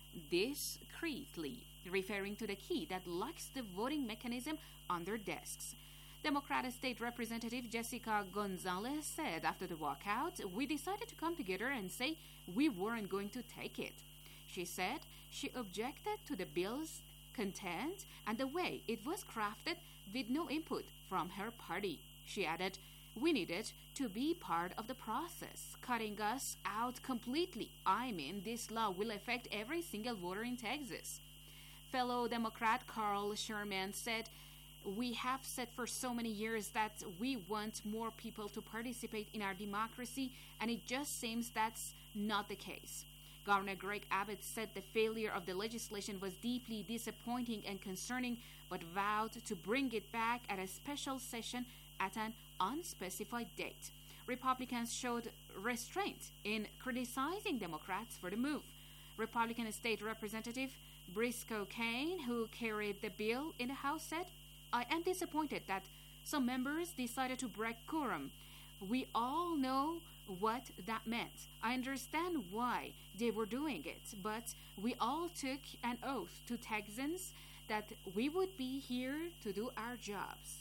discreetly, referring to the key that locks the voting mechanism on their desks. Democratic State Representative Jessica Gonzalez said after the walkout, "We decided to come together and say we weren't going to take it." She said she objected to the bill's content and the way it was crafted with no input from her party. She added, "We needed to be part of the process, cutting us out completely. I mean, this law will affect every single voter in Texas." Fellow Democrat Carl Sherman said, "We have said for so many years that we want more people to participate in our democracy, and it just seems that's not the case." Governor Greg Abbott said the failure of the legislation was deeply disappointing and concerning, but vowed to bring it back at a special session at an unspecified date. Republicans showed restraint in criticizing Democrats for the move. Republican State Representative Briscoe Cain, who carried the bill in the House, said, "I am disappointed that some members decided to break quorum. We all know what that meant. I understand why they were doing it, but we all took an oath to Texans that we would be here to do our jobs."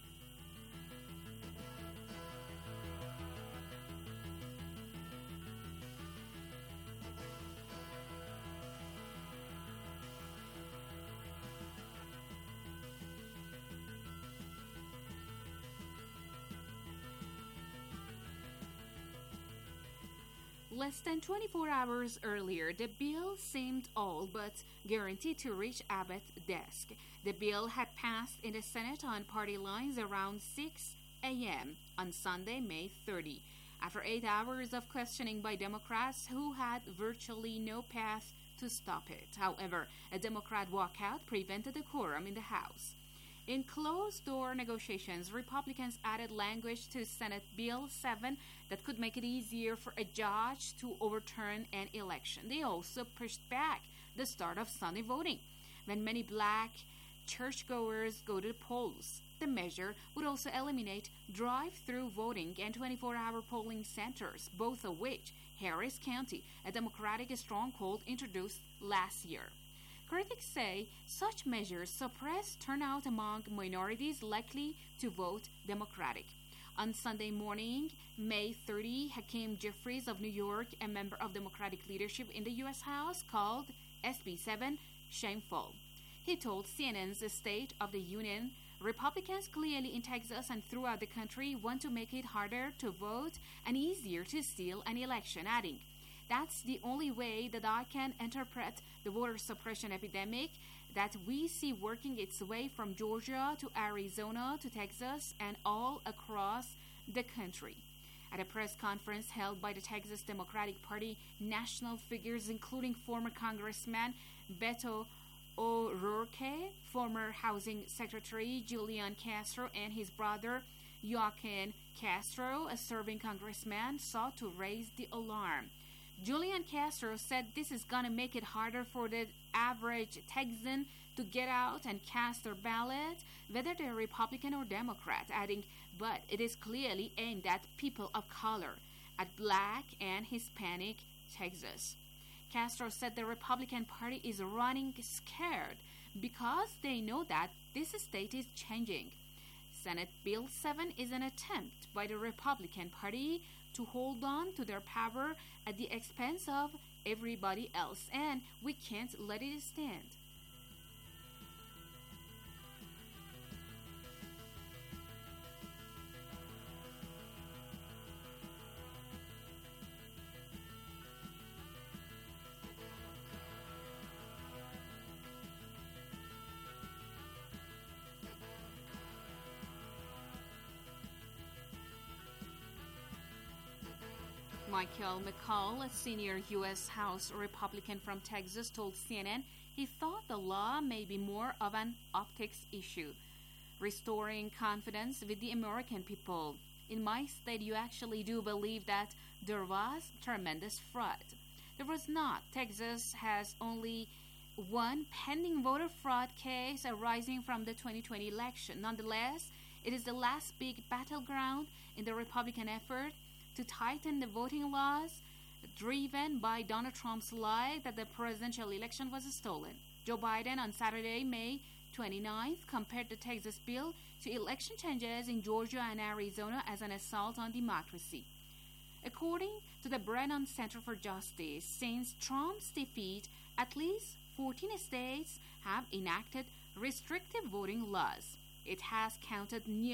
Less than 24 hours earlier, the bill seemed all but guaranteed to reach Abbott's desk. The bill had passed in the Senate on party lines around 6 a.m. on Sunday, May 30, after 8 hours of questioning by Democrats who had virtually no path to stop it. However, a Democrat walkout prevented the quorum in the House. In closed-door negotiations, Republicans added language to Senate Bill 7 that could make it easier for a judge to overturn an election. They also pushed back the start of Sunday voting, when many black churchgoers go to the polls. The measure would also eliminate drive-through voting and 24-hour polling centers, both of which Harris County, a Democratic stronghold, introduced last year. Critics say such measures suppress turnout among minorities likely to vote Democratic. On Sunday morning, May 30, Hakeem Jeffries of New York, a member of Democratic leadership in the U.S. House, called SB 7 shameful. He told CNN's State of the Union, "Republicans clearly in Texas and throughout the country want to make it harder to vote and easier to steal an election," adding, "That's the only way that I can interpret the voter suppression epidemic that we see working its way from Georgia to Arizona to Texas and all across the country." At a press conference held by the Texas Democratic Party, national figures including former Congressman Beto O'Rourke, former Housing Secretary Julian Castro, and his brother Joaquin Castro, a serving congressman, sought to raise the alarm. Julian Castro said this is going to make it harder for the average Texan to get out and cast their ballot, whether they're Republican or Democrat, adding, but it is clearly aimed at people of color, at Black and Hispanic Texas. Castro said the Republican Party is running scared because they know that this state is changing. Senate Bill 7 is an attempt by the Republican Party to hold on to their power at the expense of everybody else, and we can't let it stand. Michael McCall, a senior U.S. House Republican from Texas, told CNN he thought the law may be more of an optics issue, restoring confidence with the American people. In my state, you actually do believe that there was tremendous fraud. There was not. Texas has only one pending voter fraud case arising from the 2020 election. Nonetheless, it is the last big battleground in the Republican effort to tighten the voting laws, driven by Donald Trump's lie that the presidential election was stolen. Joe Biden on Saturday, May 29th, compared the Texas bill to election changes in Georgia and Arizona as an assault on democracy. According to the Brennan Center for Justice, since Trump's defeat, at least 14 states have enacted restrictive voting laws. It has counted nearly